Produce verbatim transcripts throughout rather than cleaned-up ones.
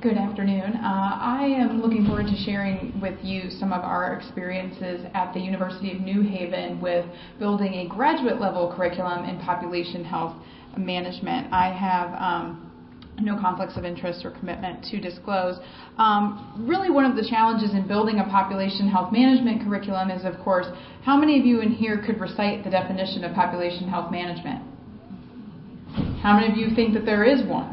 Good afternoon. Uh, I am looking forward to sharing with you some of our experiences at the University of New Haven with building a graduate level curriculum in population health management. I have um, no conflicts of interest or commitment to disclose. Um, really one of the challenges in building a population health management curriculum is, of course, how many of you in here could recite the definition of population health management? How many of you think that there is one?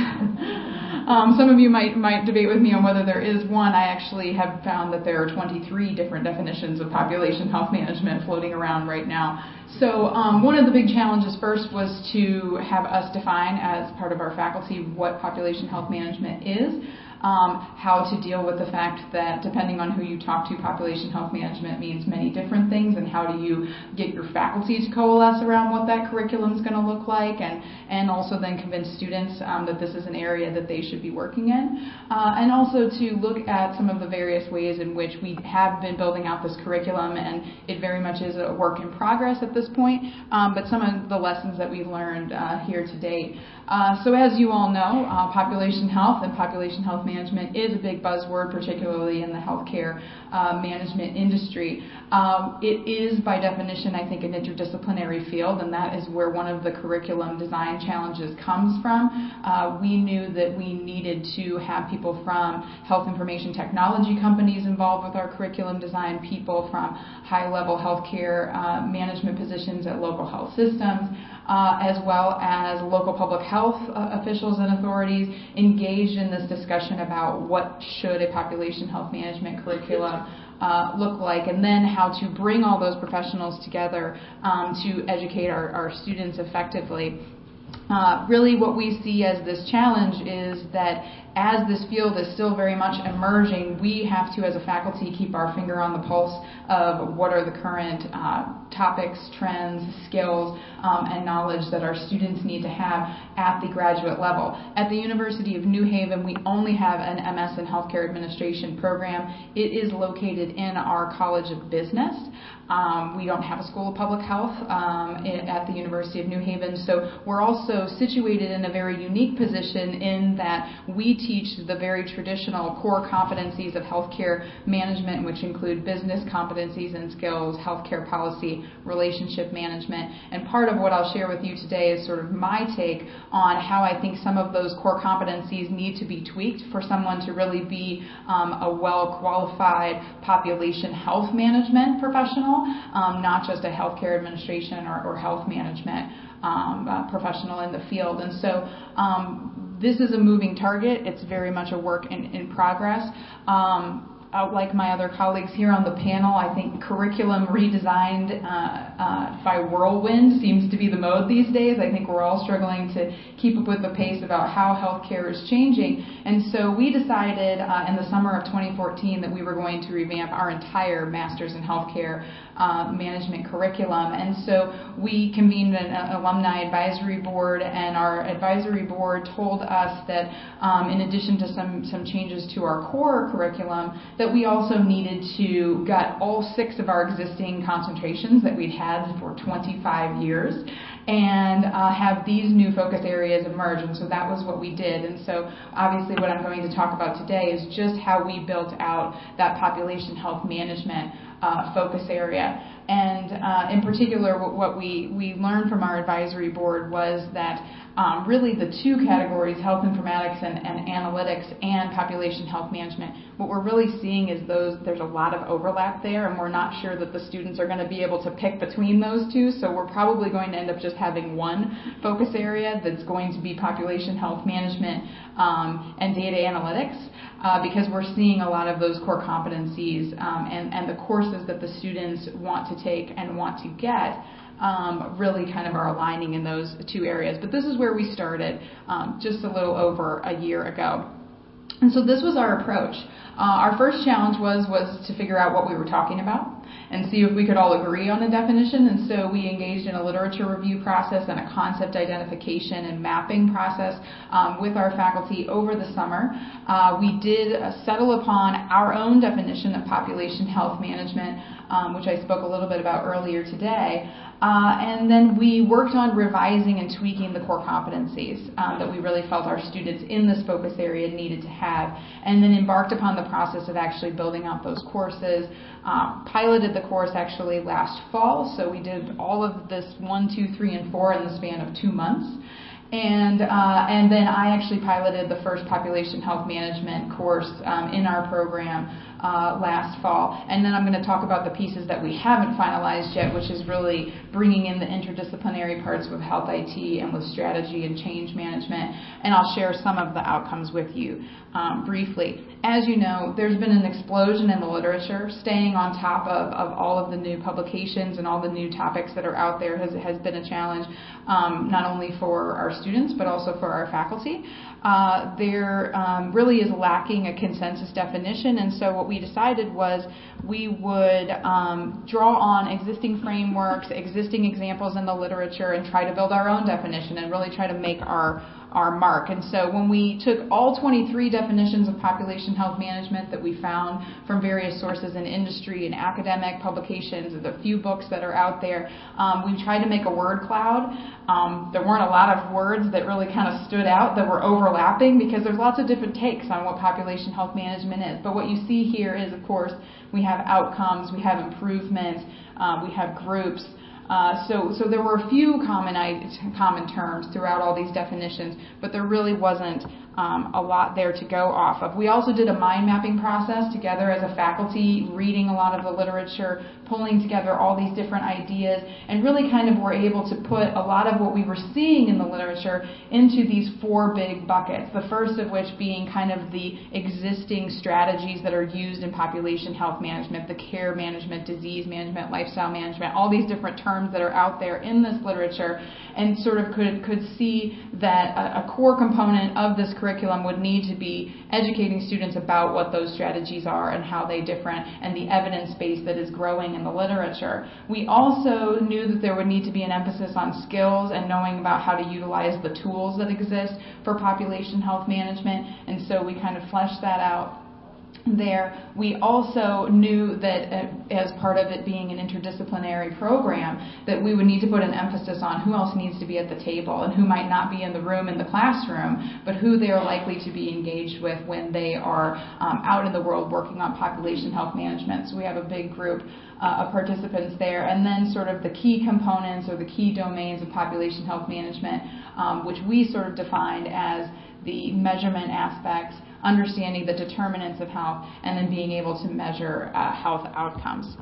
Um, some of you might might debate with me on whether there is one. I actually have found that there are twenty-three different definitions of population health management floating around right now. So um, one of the big challenges first was to have us define as part of our faculty what population health management is. Um, how to deal with the fact that depending on who you talk to, population health management means many different things, and how do you get your faculty to coalesce around what that curriculum is going to look like, and, and also then convince students um, that this is an area that they should be working in, uh, and also to look at some of the various ways in which we have been building out this curriculum, and it very much is a work in progress at this point, um, but some of the lessons that we've learned uh, here to date. Uh, so as you all know, uh, population health and population health management is a big buzzword, particularly in the healthcare uh, management industry. Um, it is, by definition, I think, an interdisciplinary field, and that is where one of the curriculum design challenges comes from. Uh, we knew that we needed to have people from health information technology companies involved with our curriculum design, people from high-level healthcare uh, management positions at local health systems, Uh, as well as local public health uh, officials and authorities engaged in this discussion about what should a population health management curriculum uh, look like, and then how to bring all those professionals together um, to educate our, our students effectively. Uh, really what we see as this challenge is that as this field is still very much emerging, we have to, as a faculty, keep our finger on the pulse of what are the current uh, topics, trends, skills, um, and knowledge that our students need to have at the graduate level. At the University of New Haven, we only have an M S in Healthcare Administration program. It is located in our College of Business. Um, we don't have a School of Public Health um, at the University of New Haven, so we're also situated in a very unique position in that we teach the very traditional core competencies of healthcare management, which include business competencies and skills, healthcare policy, relationship management. And part of what I'll share with you today is sort of my take on how I think some of those core competencies need to be tweaked for someone to really be um, a well-qualified population health management professional, um, not just a healthcare administration or, or health management um, uh, professional in the field. And so um, this is a moving target. It's very much a work in, in progress. Um, Uh, like my other colleagues here on the panel, I think curriculum redesigned uh, uh, by whirlwind seems to be the mode these days. I think we're all struggling to keep up with the pace about how healthcare is changing. And so we decided uh, in the summer of twenty fourteen that we were going to revamp our entire Master's in Healthcare uh, Management curriculum. And so we convened an uh, alumni advisory board, and our advisory board told us that um, in addition to some, some changes to our core curriculum, that we also needed to gut all six of our existing concentrations that we'd had for twenty-five years and uh, have these new focus areas emerge. And so that was what we did. And so obviously what I'm going to talk about today is just how we built out that population health management uh, focus area. And uh, in particular, what we, we learned from our advisory board was that um, really the two categories, health informatics and, and analytics and population health management, what we're really seeing is those there's a lot of overlap there, and we're not sure that the students are going to be able to pick between those two, so we're probably going to end up just having one focus area that's going to be population health management um, and data analytics, uh, because we're seeing a lot of those core competencies um, and, and the courses that the students want to take and want to get Um, really kind of are aligning in those two areas. But this is where we started um, just a little over a year ago. And so this was our approach. Uh, our first challenge was, was to figure out what we were talking about. and see if we could all agree on a definition. And so we engaged in a literature review process and a concept identification and mapping process um, with our faculty over the summer. Uh, we did uh, settle upon our own definition of population health management, um, which I spoke a little bit about earlier today. Uh, and then we worked on revising and tweaking the core competencies um, that we really felt our students in this focus area needed to have, and then embarked upon the process of actually building out those courses. Uh, piloted the course actually last fall, so we did all of this one, two, three, and four in the span of two months. And uh, and then I actually piloted the first population health management course um, in our program uh, last fall. And then I'm going to talk about the pieces that we haven't finalized yet, which is really bringing in the interdisciplinary parts with health I T and with strategy and change management. And I'll share some of the outcomes with you um, briefly. As you know, there's been an explosion in the literature. Staying on top of, of all of the new publications and all the new topics that are out there has, has been a challenge, um, not only for our students, but also for our faculty. Uh, there um, really is lacking a consensus definition, and so what we decided was we would um, draw on existing frameworks, existing examples in the literature, and try to build our own definition and really try to make our our mark. And so when we took all twenty-three definitions of population health management that we found from various sources in industry and academic publications, the few books that are out there, um, we tried to make a word cloud. Um, there weren't a lot of words that really kind of stood out that were overlapping, because there's lots of different takes on what population health management is. But what you see here is, of course, we have outcomes, we have improvements, um, we have groups. Uh, so, so there were a few common common terms throughout all these definitions, but there really wasn't um, a lot there to go off of. We also did a mind mapping process together as a faculty, reading a lot of the literature, pulling together all these different ideas, and really kind of were able to put a lot of what we were seeing in the literature into these four big buckets. The first of which being kind of the existing strategies that are used in population health management, the care management, disease management, lifestyle management, all these different terms that are out there in this literature, and sort of could could see that a, a core component of this curriculum would need to be educating students about what those strategies are and how they differ, and the evidence base that is growing in the literature. We also knew that there would need to be an emphasis on skills and knowing about how to utilize the tools that exist for population health management, and so we kind of fleshed that out there. We also knew that uh, as part of it being an interdisciplinary program, that we would need to put an emphasis on who else needs to be at the table and who might not be in the room in the classroom, but who they are likely to be engaged with when they are um, out in the world working on population health management. So we have a big group uh, of participants there. And then sort of the key components or the key domains of population health management, um, which we sort of defined as the measurement aspects, understanding the determinants of health, and then being able to measure uh, health outcomes.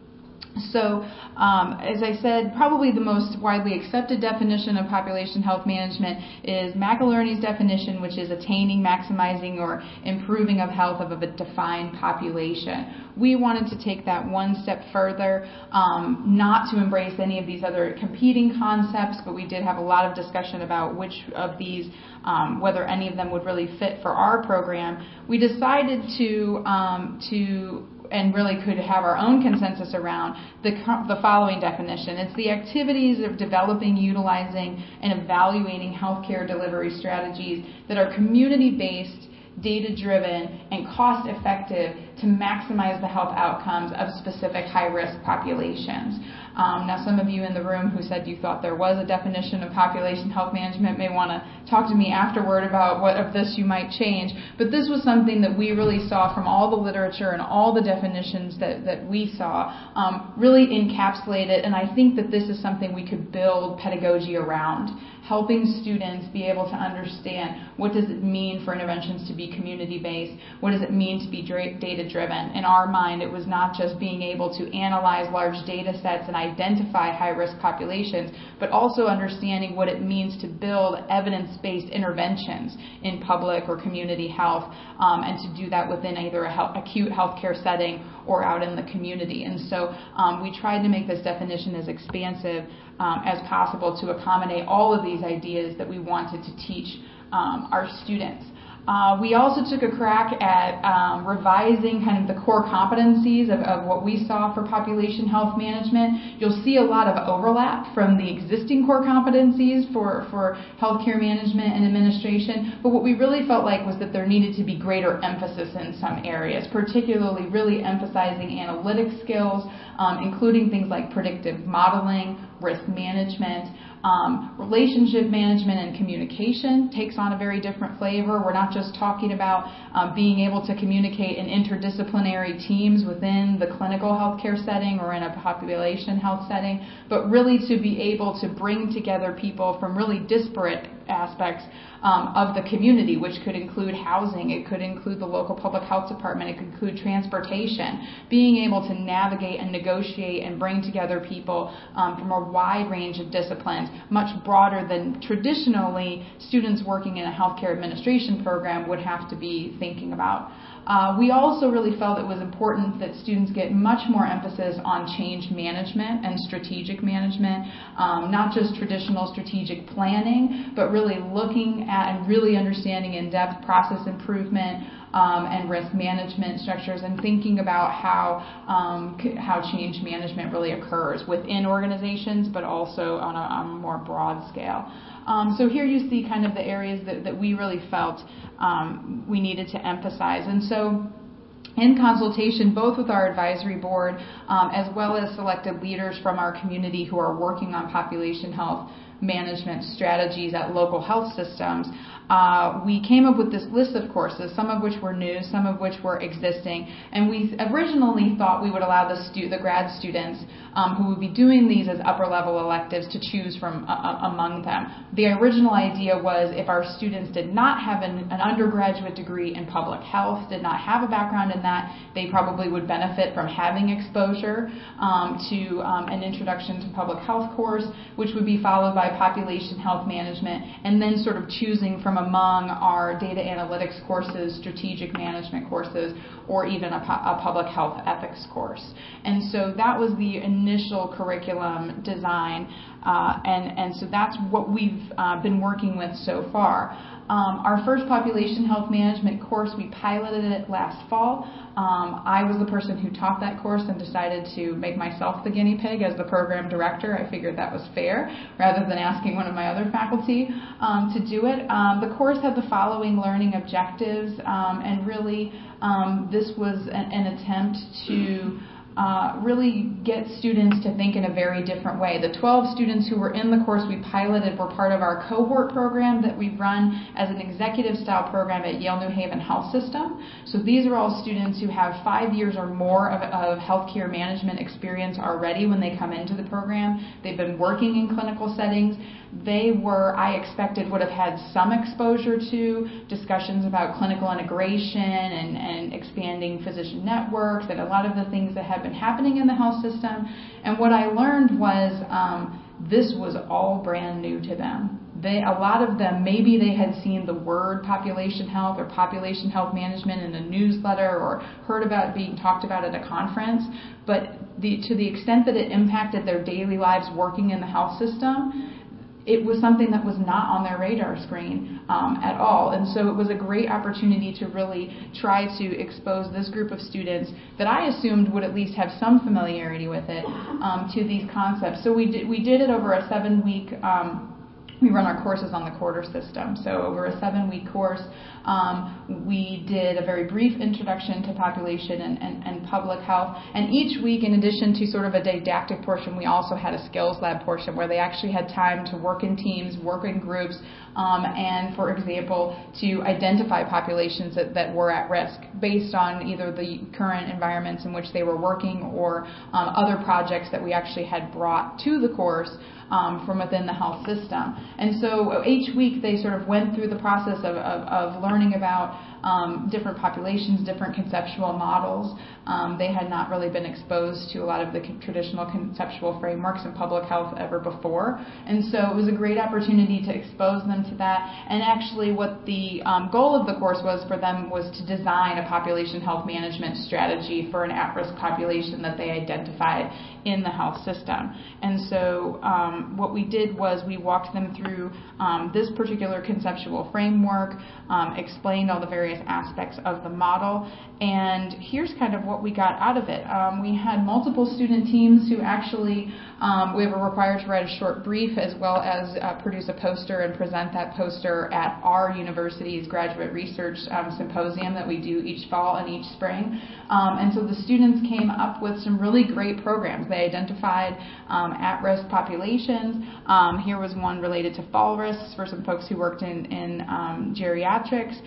So, um, as I said, probably the most widely accepted definition of population health management is McInerney's definition, which is attaining, maximizing, or improving of health of a defined population. We wanted to take that one step further, um, not to embrace any of these other competing concepts, but we did have a lot of discussion about which of these, um, whether any of them would really fit for our program. We decided to um, to and really could have our own consensus around the, the following definition. It's the activities of developing, utilizing, and evaluating healthcare delivery strategies that are community-based, data-driven, and cost-effective to maximize the health outcomes of specific high-risk populations. Um, now, some of you in the room who said you thought there was a definition of population health management may want to talk to me afterward about what of this you might change. But this was something that we really saw from all the literature and all the definitions that, that we saw um, really encapsulate it. And I think that this is something we could build pedagogy around, helping students be able to understand what does it mean for interventions to be community-based, what does it mean to be data-driven. In our mind, it was not just being able to analyze large data sets and identify high-risk populations, but also understanding what it means to build evidence-based interventions in public or community health, um, and to do that within either a health, acute healthcare setting or out in the community. And so um, we tried to make this definition as expansive um, as possible to accommodate all of these ideas that we wanted to teach um, our students. Uh, we also took a crack at um, revising kind of the core competencies of, of what we saw for population health management. You'll see a lot of overlap from the existing core competencies for, for healthcare management and administration, but what we really felt like was that there needed to be greater emphasis in some areas, particularly really emphasizing analytic skills, um, including things like predictive modeling, risk management. Um, relationship management and communication takes on a very different flavor. We're not just talking about um, being able to communicate in interdisciplinary teams within the clinical healthcare setting or in a population health setting, but really to be able to bring together people from really disparate aspects um, of the community, which could include housing, it could include the local public health department, it could include transportation, being able to navigate and negotiate and bring together people um, from a wide range of disciplines, much broader than traditionally students working in a healthcare administration program would have to be thinking about. Uh, we also really felt it was important that students get much more emphasis on change management and strategic management, um, not just traditional strategic planning, but really looking at and really understanding in-depth process improvement um, and risk management structures, and thinking about how um, c- how change management really occurs within organizations, but also on a, on a more broad scale. Um, so here you see kind of the areas that, that we really felt um, we needed to emphasize. And so in consultation both with our advisory board um, as well as selected leaders from our community who are working on population health management strategies at local health systems, uh, we came up with this list of courses, some of which were new, some of which were existing, and we originally thought we would allow the, stu- the grad students um, who would be doing these as upper-level electives to choose from uh, among them. The original idea was if our students did not have an, an undergraduate degree in public health, did not have a background in that, they probably would benefit from having exposure um, to um, an introduction to public health course, which would be followed by population health management, and then sort of choosing from among our data analytics courses, strategic management courses, or even a, pu- a public health ethics course. And so that was the initial curriculum design, uh, and, and so that's what we've uh, been working with so far. Um, our first population health management course, we piloted it last fall. Um, I was the person who taught that course and decided to make myself the guinea pig as the program director. I figured that was fair, rather than asking one of my other faculty um, to do it. Um, the course had the following learning objectives, um, and really um, this was an, an attempt to Uh, really get students to think in a very different way. The twelve students who were in the course we piloted were part of our cohort program that we run as an executive style program at Yale New Haven Health System. So these are all students who have five years or more of, of healthcare management experience already when they come into the program. They've been working in clinical settings. They were, I expected, would have had some exposure to discussions about clinical integration and, and expanding physician networks and a lot of the things that have been happening in the health system. And what I learned was um, this was all brand new to them. They, a lot of them, maybe they had seen the word population health or population health management in a newsletter or heard about it being talked about at a conference, but the, to the extent that it impacted their daily lives working in the health system, it was something that was not on their radar screen um, at all. And so it was a great opportunity to really try to expose this group of students that I assumed would at least have some familiarity with it um, to these concepts. So we did, we did it over a seven-week um, we run our courses on the quarter system. So over a seven-week course, um, we did a very brief introduction to population and, and, and public health. And each week, in addition to sort of a didactic portion, we also had a skills lab portion where they actually had time to work in teams, work in groups, um, and, for example, to identify populations that, that were at risk based on either the current environments in which they were working or um, other projects that we actually had brought to the course Um, from within the health system. And so each week they sort of went through the process of, of, of learning about um, different populations, different conceptual models. Um, they had not really been exposed to a lot of the con- traditional conceptual frameworks in public health ever before. And so it was a great opportunity to expose them to that. And actually what the um, goal of the course was for them was to design a population health management strategy for an at-risk population that they identified in the health system. And so um, what we did was we walked them through um, this particular conceptual framework, um, explained all the various aspects of the model, and here's kind of what we got out of it. Um, we had multiple student teams who actually um, we were required to write a short brief as well as uh, produce a poster and present that poster at our university's graduate research um, symposium that we do each fall and each spring. Um, and so the students came up with some really great programs. They identified um, at-risk populations. Um, here was one related to fall risks for some folks who worked in, in um, geriatrics.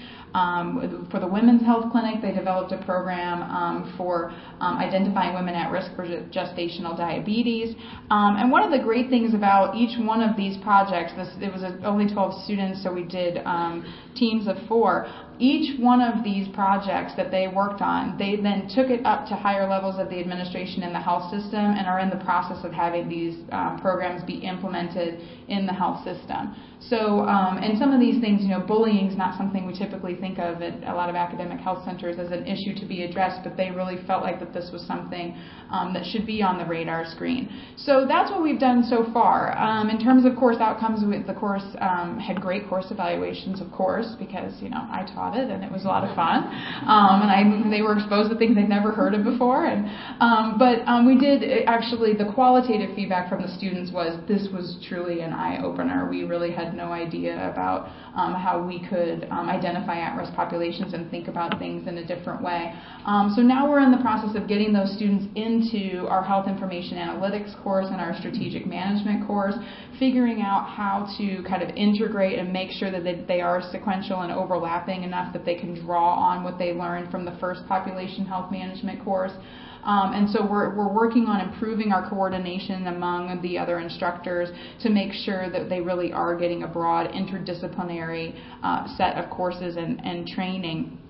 Um, for the Women's Health Clinic, they developed a program um, for um, identifying women at risk for gestational diabetes. Um, and one of the great things about each one of these projects, this, it was a, only twelve students, so we did um, teams of four. Each one of these projects that they worked on, they then took it up to higher levels of the administration in the health system and are in the process of having these um, programs be implemented in the health system. So, um, and some of these things, you know, bullying is not something we typically think of at a lot of academic health centers as an issue to be addressed, but they really felt like that this was something um, that should be on the radar screen. So that's what we've done so far. Um, in terms of course outcomes, the course um, had great course evaluations, of course, because, you know, I taught it and it was a lot of fun. Um, and I, they were exposed to things they'd never heard of before. And, um, but um, we did actually, the qualitative feedback from the students was this was truly an eye-opener. We really had no idea about um, how we could um, identify at-risk populations and think about things in a different way. Um, so now we're in the process of getting those students into our health information analytics course and our strategic management course, figuring out how to kind of integrate and make sure that they, they are sequential and overlapping enough that they can draw on what they learned from the first population health management course. Um, and so we're, we're working on improving our coordination among the other instructors to make sure that they really are getting a broad interdisciplinary uh, set of courses and, and training.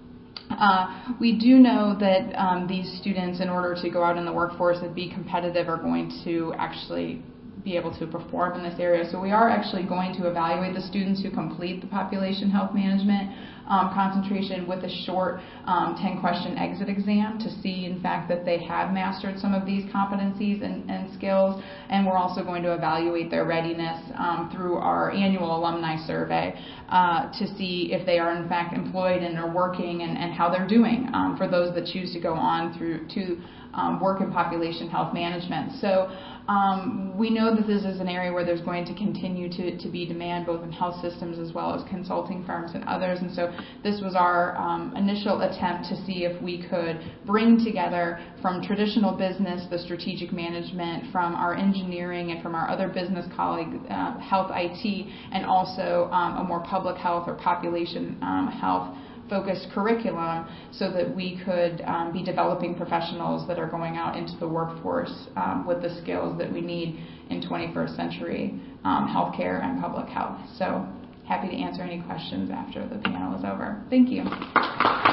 Uh, we do know that um, these students, in order to go out in the workforce and be competitive, are going to actually be able to perform in this area. So we are actually going to evaluate the students who complete the population health management um, concentration with a short um, ten question exit exam to see, in fact, that they have mastered some of these competencies and, and skills. And we're also going to evaluate their readiness um, through our annual alumni survey uh, to see if they are, in fact, employed and are working and, and how they're doing um, for those that choose to go on through to um, work in population health management. So Um, we know that this is an area where there's going to continue to, to be demand both in health systems as well as consulting firms and others, and so this was our um, initial attempt to see if we could bring together from traditional business, the strategic management, from our engineering and from our other business colleague, uh, health I T, and also um, a more public health or population um, health focused curriculum so that we could um, be developing professionals that are going out into the workforce um, with the skills that we need in twenty-first century um, healthcare and public health. So happy to answer any questions after the panel is over. Thank you.